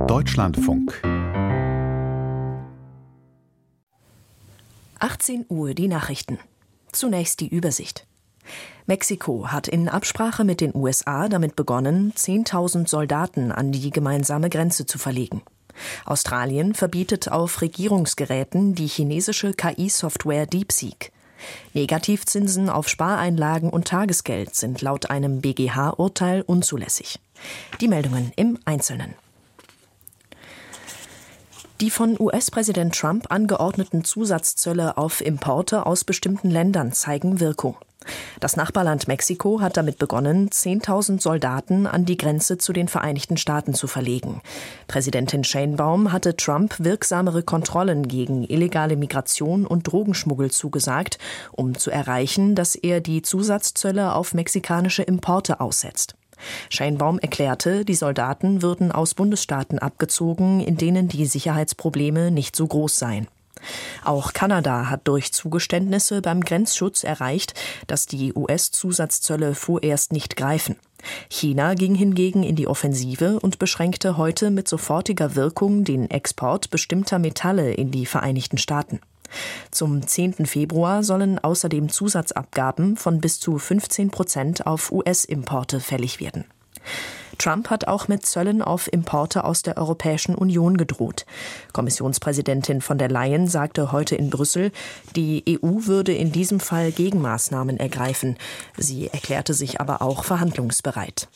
Deutschlandfunk 18 Uhr die Nachrichten. Zunächst die Übersicht. Mexiko hat in Absprache mit den USA damit begonnen, 10.000 Soldaten an die gemeinsame Grenze zu verlegen. Australien verbietet auf Regierungsgeräten die chinesische KI-Software DeepSeek. Negativzinsen auf Spareinlagen und Tagesgeld sind laut einem BGH-Urteil unzulässig. Die Meldungen im Einzelnen. Die von US-Präsident Trump angeordneten Zusatzzölle auf Importe aus bestimmten Ländern zeigen Wirkung. Das Nachbarland Mexiko hat damit begonnen, 10.000 Soldaten an die Grenze zu den Vereinigten Staaten zu verlegen. Präsidentin Sheinbaum hatte Trump wirksamere Kontrollen gegen illegale Migration und Drogenschmuggel zugesagt, um zu erreichen, dass er die Zusatzzölle auf mexikanische Importe aussetzt. Sheinbaum erklärte, die Soldaten würden aus Bundesstaaten abgezogen, in denen die Sicherheitsprobleme nicht so groß seien. Auch Kanada hat durch Zugeständnisse beim Grenzschutz erreicht, dass die US-Zusatzzölle vorerst nicht greifen. China ging hingegen in die Offensive und beschränkte heute mit sofortiger Wirkung den Export bestimmter Metalle in die Vereinigten Staaten. Zum 10. Februar sollen außerdem Zusatzabgaben von bis zu 15% auf US-Importe fällig werden. Trump hat auch mit Zöllen auf Importe aus der Europäischen Union gedroht. Kommissionspräsidentin von der Leyen sagte heute in Brüssel, die EU würde in diesem Fall Gegenmaßnahmen ergreifen. Sie erklärte sich aber auch verhandlungsbereit.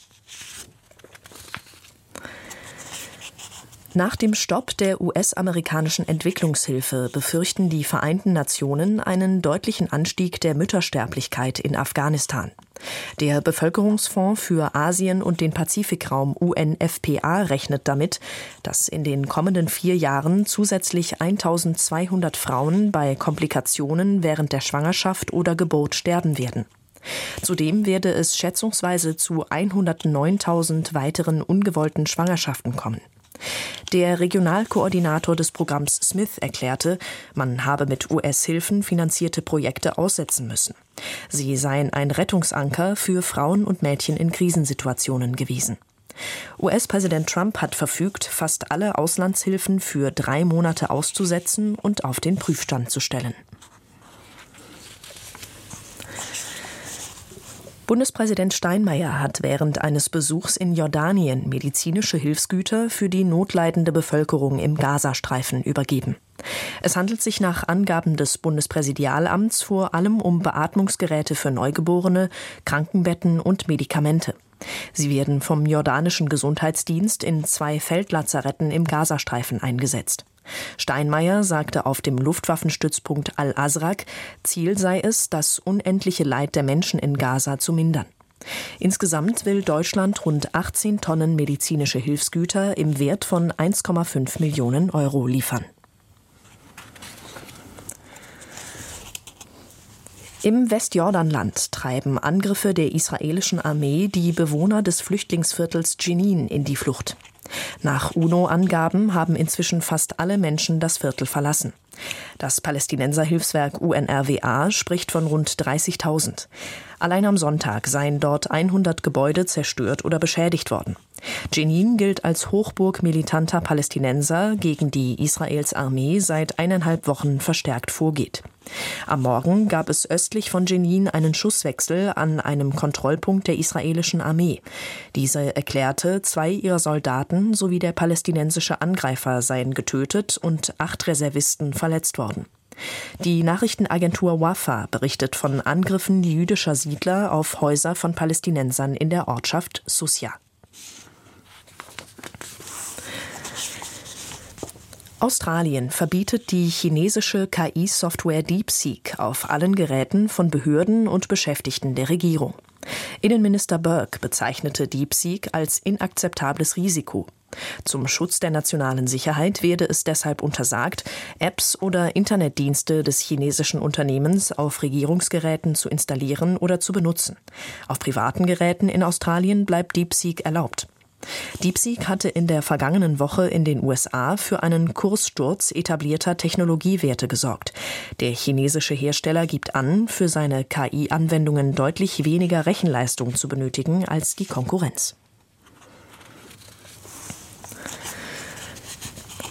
Nach dem Stopp der US-amerikanischen Entwicklungshilfe befürchten die Vereinten Nationen einen deutlichen Anstieg der Müttersterblichkeit in Afghanistan. Der Bevölkerungsfonds für Asien und den Pazifikraum UNFPA rechnet damit, dass in den kommenden 4 Jahren zusätzlich 1.200 Frauen bei Komplikationen während der Schwangerschaft oder Geburt sterben werden. Zudem werde es schätzungsweise zu 109.000 weiteren ungewollten Schwangerschaften kommen. Der Regionalkoordinator des Programms Smith erklärte, man habe mit US-Hilfen finanzierte Projekte aussetzen müssen. Sie seien ein Rettungsanker für Frauen und Mädchen in Krisensituationen gewesen. US-Präsident Trump hat verfügt, fast alle Auslandshilfen für 3 Monate auszusetzen und auf den Prüfstand zu stellen. Bundespräsident Steinmeier hat während eines Besuchs in Jordanien medizinische Hilfsgüter für die notleidende Bevölkerung im Gazastreifen übergeben. Es handelt sich nach Angaben des Bundespräsidialamts vor allem um Beatmungsgeräte für Neugeborene, Krankenbetten und Medikamente. Sie werden vom jordanischen Gesundheitsdienst in 2 Feldlazaretten im Gazastreifen eingesetzt. Steinmeier sagte auf dem Luftwaffenstützpunkt Al-Azraq, Ziel sei es, das unendliche Leid der Menschen in Gaza zu mindern. Insgesamt will Deutschland rund 18 Tonnen medizinische Hilfsgüter im Wert von 1,5 Millionen Euro liefern. Im Westjordanland treiben Angriffe der israelischen Armee die Bewohner des Flüchtlingsviertels Jenin in die Flucht. Nach UNO-Angaben haben inzwischen fast alle Menschen das Viertel verlassen. Das Palästinenserhilfswerk UNRWA spricht von rund 30.000. Allein am Sonntag seien dort 100 Gebäude zerstört oder beschädigt worden. Jenin gilt als Hochburg militanter Palästinenser, gegen die Israels Armee seit 1,5 Wochen verstärkt vorgeht. Am Morgen gab es östlich von Jenin einen Schusswechsel an einem Kontrollpunkt der israelischen Armee. Diese erklärte, 2 ihrer Soldaten sowie der palästinensische Angreifer seien getötet und 8 Reservisten verletzt worden. Die Nachrichtenagentur Wafa berichtet von Angriffen jüdischer Siedler auf Häuser von Palästinensern in der Ortschaft Susja. Australien verbietet die chinesische KI-Software DeepSeek auf allen Geräten von Behörden und Beschäftigten der Regierung. Innenminister Burke bezeichnete DeepSeek als inakzeptables Risiko. Zum Schutz der nationalen Sicherheit werde es deshalb untersagt, Apps oder Internetdienste des chinesischen Unternehmens auf Regierungsgeräten zu installieren oder zu benutzen. Auf privaten Geräten in Australien bleibt DeepSeek erlaubt. DeepSeek hatte in der vergangenen Woche in den USA für einen Kurssturz etablierter Technologiewerte gesorgt. Der chinesische Hersteller gibt an, für seine KI-Anwendungen deutlich weniger Rechenleistung zu benötigen als die Konkurrenz.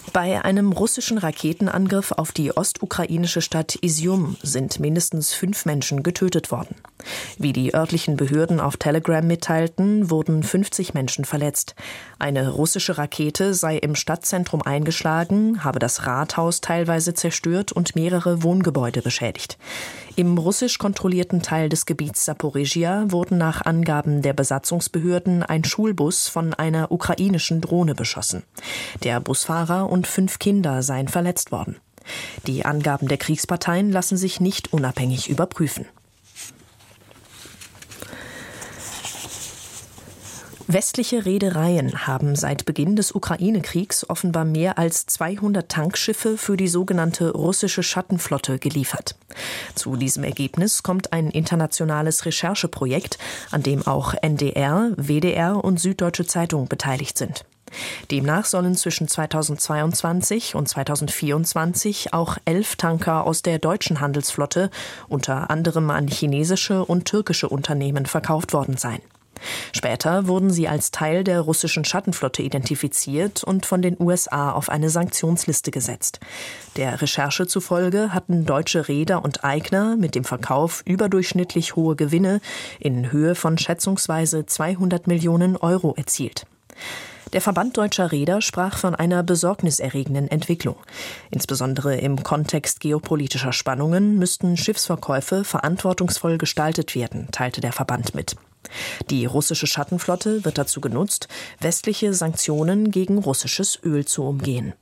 Bei einem russischen Raketenangriff auf die ostukrainische Stadt Izium sind mindestens 5 Menschen getötet worden. Wie die örtlichen Behörden auf Telegram mitteilten, wurden 50 Menschen verletzt. Eine russische Rakete sei im Stadtzentrum eingeschlagen, habe das Rathaus teilweise zerstört und mehrere Wohngebäude beschädigt. Im russisch kontrollierten Teil des Gebiets Saporizhia wurden nach Angaben der Besatzungsbehörden ein Schulbus von einer ukrainischen Drohne beschossen. Der Busfahrer und 5 Kinder seien verletzt worden. Die Angaben der Kriegsparteien lassen sich nicht unabhängig überprüfen. Westliche Reedereien haben seit Beginn des Ukraine-Kriegs offenbar mehr als 200 Tankschiffe für die sogenannte russische Schattenflotte geliefert. Zu diesem Ergebnis kommt ein internationales Rechercheprojekt, an dem auch NDR, WDR und Süddeutsche Zeitung beteiligt sind. Demnach sollen zwischen 2022 und 2024 auch 11 Tanker aus der deutschen Handelsflotte unter anderem an chinesische und türkische Unternehmen verkauft worden sein. Später wurden sie als Teil der russischen Schattenflotte identifiziert und von den USA auf eine Sanktionsliste gesetzt. Der Recherche zufolge hatten deutsche Reeder und Eigner mit dem Verkauf überdurchschnittlich hohe Gewinne in Höhe von schätzungsweise 200 Millionen Euro erzielt. Der Verband Deutscher Reeder sprach von einer besorgniserregenden Entwicklung. Insbesondere im Kontext geopolitischer Spannungen müssten Schiffsverkäufe verantwortungsvoll gestaltet werden, teilte der Verband mit. Die russische Schattenflotte wird dazu genutzt, westliche Sanktionen gegen russisches Öl zu umgehen.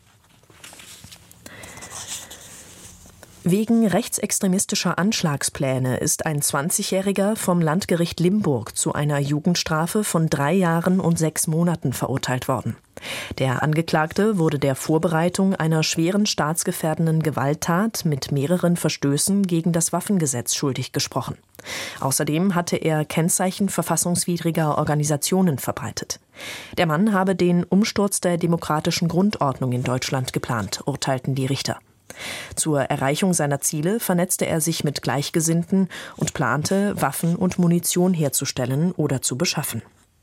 Wegen rechtsextremistischer Anschlagspläne ist ein 20-Jähriger vom Landgericht Limburg zu einer Jugendstrafe von 3 Jahren und 6 Monaten verurteilt worden. Der Angeklagte wurde der Vorbereitung einer schweren staatsgefährdenden Gewalttat mit mehreren Verstößen gegen das Waffengesetz schuldig gesprochen. Außerdem hatte er Kennzeichen verfassungswidriger Organisationen verbreitet. Der Mann habe den Umsturz der demokratischen Grundordnung in Deutschland geplant, urteilten die Richter. Zur Erreichung seiner Ziele vernetzte er sich mit Gleichgesinnten und plante, Waffen und Munition herzustellen oder zu beschaffen.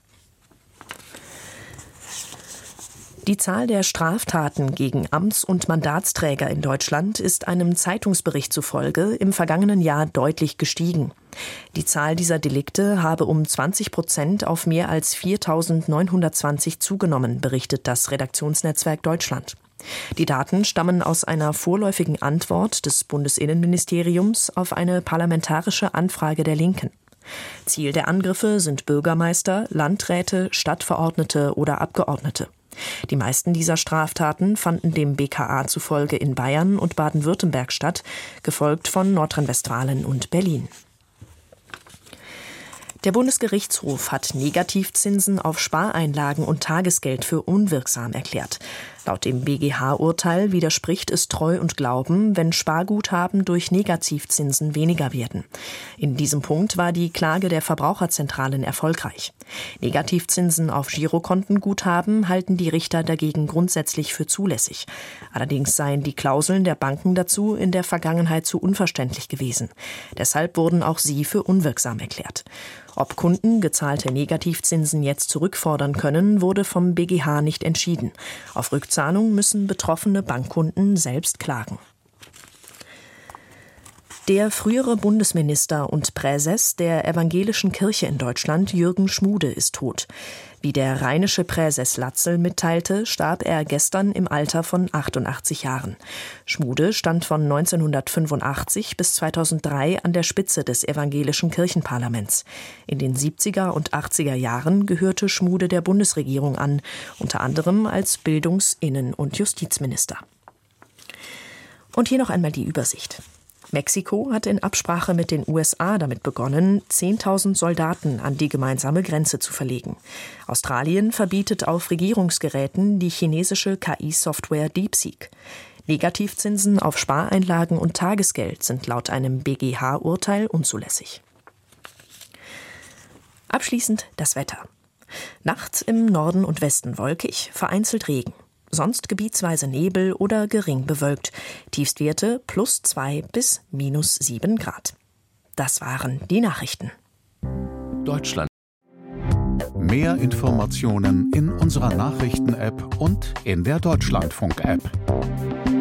Die Zahl der Straftaten gegen Amts- und Mandatsträger in Deutschland ist einem Zeitungsbericht zufolge im vergangenen Jahr deutlich gestiegen. Die Zahl dieser Delikte habe um 20% auf mehr als 4.920 zugenommen, berichtet das Redaktionsnetzwerk Deutschland. Die Daten stammen aus einer vorläufigen Antwort des Bundesinnenministeriums auf eine parlamentarische Anfrage der Linken. Ziel der Angriffe sind Bürgermeister, Landräte, Stadtverordnete oder Abgeordnete. Die meisten dieser Straftaten fanden dem BKA zufolge in Bayern und Baden-Württemberg statt, gefolgt von Nordrhein-Westfalen und Berlin. Der Bundesgerichtshof hat Negativzinsen auf Spareinlagen und Tagesgeld für unwirksam erklärt. Laut dem BGH-Urteil widerspricht es Treu und Glauben, wenn Sparguthaben durch Negativzinsen weniger werden. In diesem Punkt war die Klage der Verbraucherzentralen erfolgreich. Negativzinsen auf Girokontenguthaben halten die Richter dagegen grundsätzlich für zulässig. Allerdings seien die Klauseln der Banken dazu in der Vergangenheit zu unverständlich gewesen. Deshalb wurden auch sie für unwirksam erklärt. Ob Kunden gezahlte Negativzinsen jetzt zurückfordern können, wurde vom BGH nicht entschieden. Auf Rückzahlung müssen betroffene Bankkunden selbst klagen. Der frühere Bundesminister und Präses der Evangelischen Kirche in Deutschland, Jürgen Schmude, ist tot. Wie der rheinische Präses Latzel mitteilte, starb er gestern im Alter von 88 Jahren. Schmude stand von 1985 bis 2003 an der Spitze des evangelischen Kirchenparlaments. In den 70er und 80er Jahren gehörte Schmude der Bundesregierung an, unter anderem als Bildungs-, Innen- und Justizminister. Und hier noch einmal die Übersicht. Mexiko hat in Absprache mit den USA damit begonnen, 10.000 Soldaten an die gemeinsame Grenze zu verlegen. Australien verbietet auf Regierungsgeräten die chinesische KI-Software DeepSeek. Negativzinsen auf Spareinlagen und Tagesgeld sind laut einem BGH-Urteil unzulässig. Abschließend das Wetter. Nachts im Norden und Westen wolkig, vereinzelt Regen. Sonst gebietsweise Nebel oder gering bewölkt. Tiefstwerte +2 bis -7 Grad. Das waren die Nachrichten. Deutschland. Mehr Informationen in unserer Nachrichten-App und in der Deutschlandfunk-App.